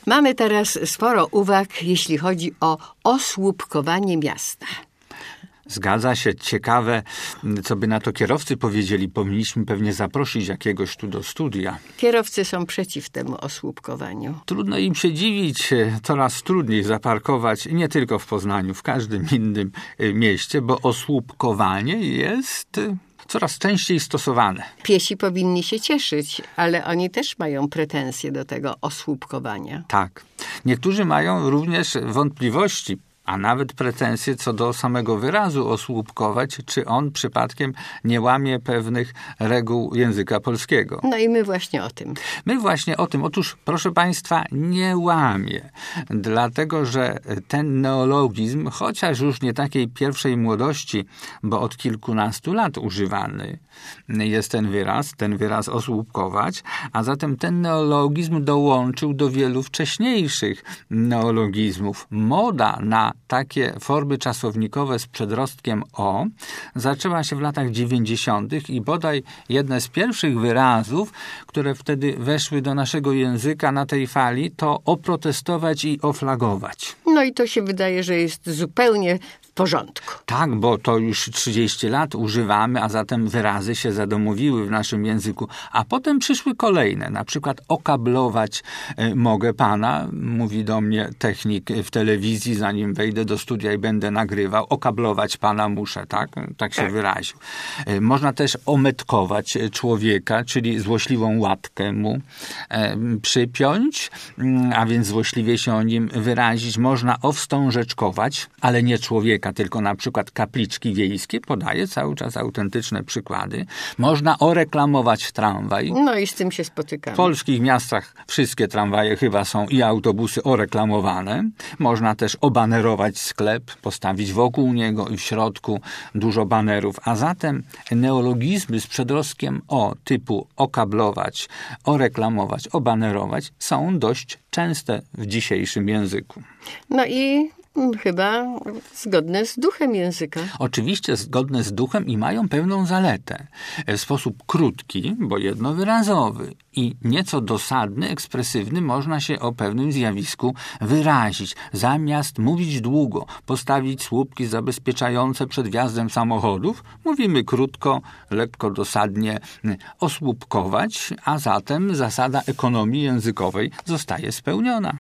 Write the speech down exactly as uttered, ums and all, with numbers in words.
Mamy teraz sporo uwag, jeśli chodzi o osłupkowanie miasta. Zgadza się, ciekawe, co by na to kierowcy powiedzieli. Powinniśmy pewnie zaprosić jakiegoś tu do studia. Kierowcy są przeciw temu osłupkowaniu. Trudno im się dziwić, coraz trudniej zaparkować, nie tylko w Poznaniu, w każdym innym mieście, bo osłupkowanie jest coraz częściej stosowane. Piesi powinni się cieszyć, ale oni też mają pretensje do tego osłupkowania. Tak. Niektórzy mają również wątpliwości, a nawet pretensje co do samego wyrazu osłupkować, czy on przypadkiem nie łamie pewnych reguł języka polskiego. No i my właśnie o tym. My właśnie o tym. Otóż, proszę Państwa, nie łamie. Dlatego, że ten neologizm, chociaż już nie takiej pierwszej młodości, bo od kilkunastu lat używany jest ten wyraz, ten wyraz osłupkować, a zatem ten neologizm dołączył do wielu wcześniejszych neologizmów. Moda na takie formy czasownikowe z przedrostkiem o zaczęła się w latach dziewięćdziesiątych i bodaj jedne z pierwszych wyrazów, które wtedy weszły do naszego języka na tej fali, to oprotestować i oflagować. No i to się wydaje, że jest zupełnie w porządku. Tak, bo to już trzydzieści lat używamy, a zatem wyrazy się zadomowiły w naszym języku. A potem przyszły kolejne, na przykład okablować y, mogę pana, mówi do mnie technik w telewizji, zanim wejdę do studia i będę nagrywał. Okablować pana muszę, tak? Tak się tak. wyraził. Y, można też ometkować człowieka, czyli złośliwą łatkę mu y, przypiąć, y, a więc złośliwie się o nim wyrazić. Można owstążeczkować, ale nie człowieka, tylko na przykład kapliczki wiejskie, podaję cały czas autentyczne przykłady. Można oreklamować tramwaj. No i z tym się spotykamy. W polskich miastach wszystkie tramwaje chyba są i autobusy oreklamowane. Można też obanerować sklep, postawić wokół niego i w środku dużo banerów. A zatem neologizmy z przedrostkiem o typu okablować, oreklamować, obanerować są dość częste w dzisiejszym języku. No i chyba zgodne z duchem języka. Oczywiście zgodne z duchem i mają pewną zaletę. W sposób krótki, bo jednowyrazowy i nieco dosadny, ekspresywny można się o pewnym zjawisku wyrazić. Zamiast mówić długo, postawić słupki zabezpieczające przed wjazdem samochodów, mówimy krótko, lekko dosadnie osłupkować, a zatem zasada ekonomii językowej zostaje spełniona.